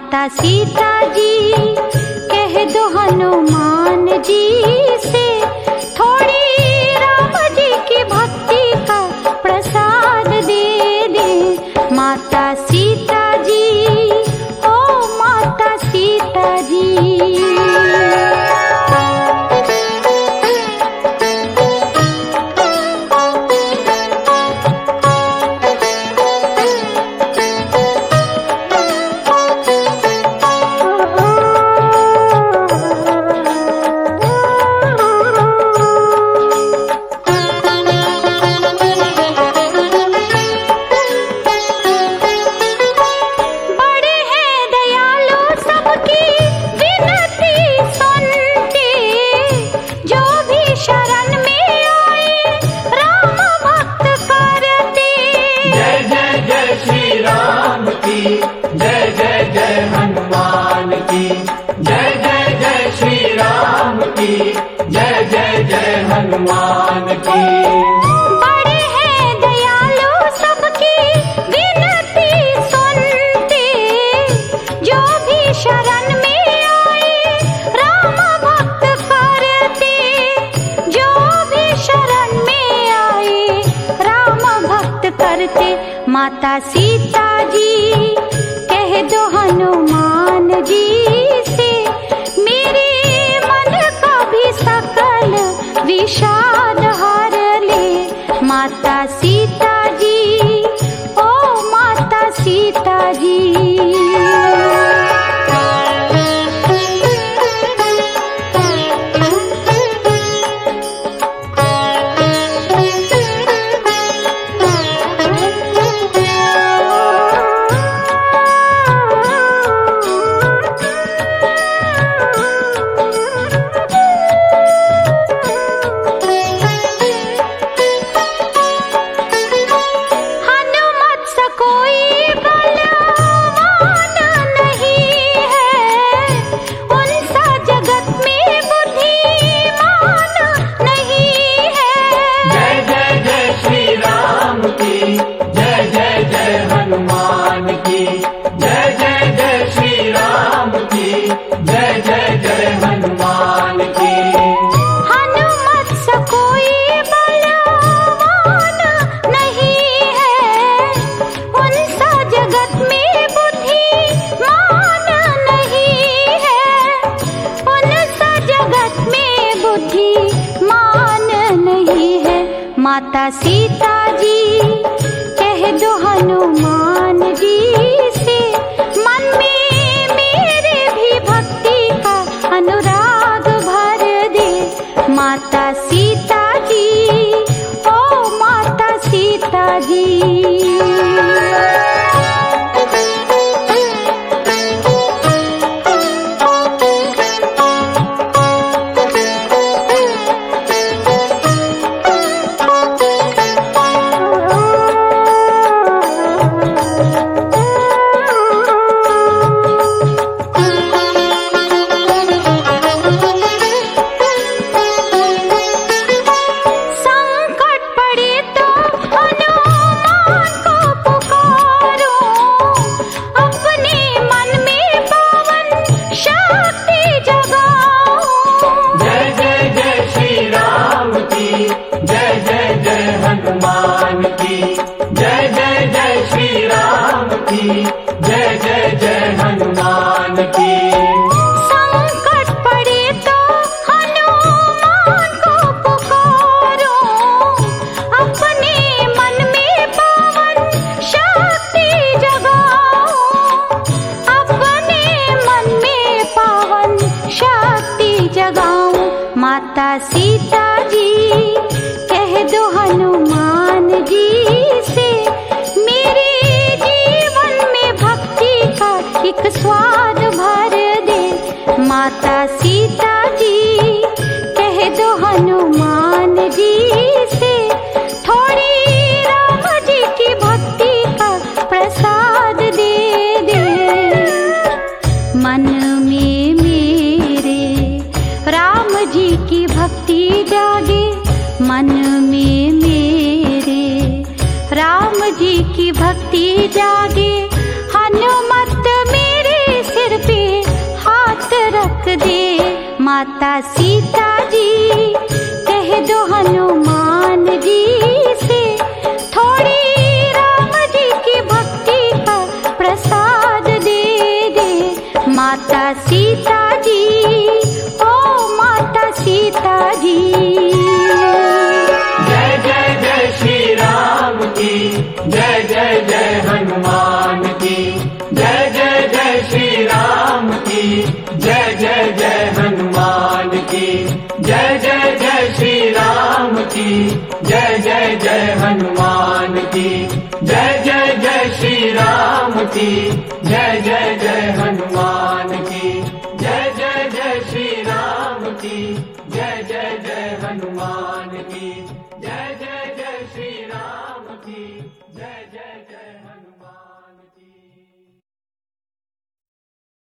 माता सीता जी कह दो हनुमान जी से, थोड़ी राम जी की भक्ति का प्रसाद दे दे। माता सीता जी, ओ माता सीता जी। जय जय जय हनुमान की, जय जय जय श्री राम की, जय जय जय हनुमान की। बड़े हैं दयालु सबकी विनती सुनते, जो भी शरण में आए राम भक्त करते, जो भी शरण में आए राम भक्त करते। माता सीता जी कह दो हनुमान जी से, मेरे मन का भी सकल विषाद हर ले। माता सीता जी, ओ माता सीता जी। माता सीता जी कह दो हनुमान जी से, मन में मेरे भी भक्ति का अनुराग भर दे। माता सीता जी, ओ माता सीता जी। जय जय जय हनुमान की। संकट पड़े तो हनुमान को पुकारो, अपने मन में पावन शक्ति जगाओ, अपने मन में पावन शक्ति जगाओ। माता सीता जी कह दो हनुमान जी से, मेरे जीवन में भक्ति का एक स्वाद भर दे। माता सीता जी कह दो हनुमान जी से, थोड़ी राम जी की भक्ति का प्रसाद दे दे। मन में मेरे राम जी की भक्ति जागे, मन में मेरे राम जी की भक्ति जागे। हनुमत मेरे से रोक दे माता सीता जी, कह दो हनुमान जी से थोड़ी राम जी की भक्ति का प्रसाद दे दे माता सीता जी, ओ माता सीता जी। जय जय जय श्री राम की, जय जय जय हनुमान की, जय जय जय श्री राम की, जय जय जय हनुमान की, जय जय जय श्री राम की, जय जय जय हनुमान की, जय जय जय श्री राम की, जय जय जय हनुमान की, जय जय जय श्री राम की, जय जय जय हनुमान की, जय जय जय श्री राम की, जय जय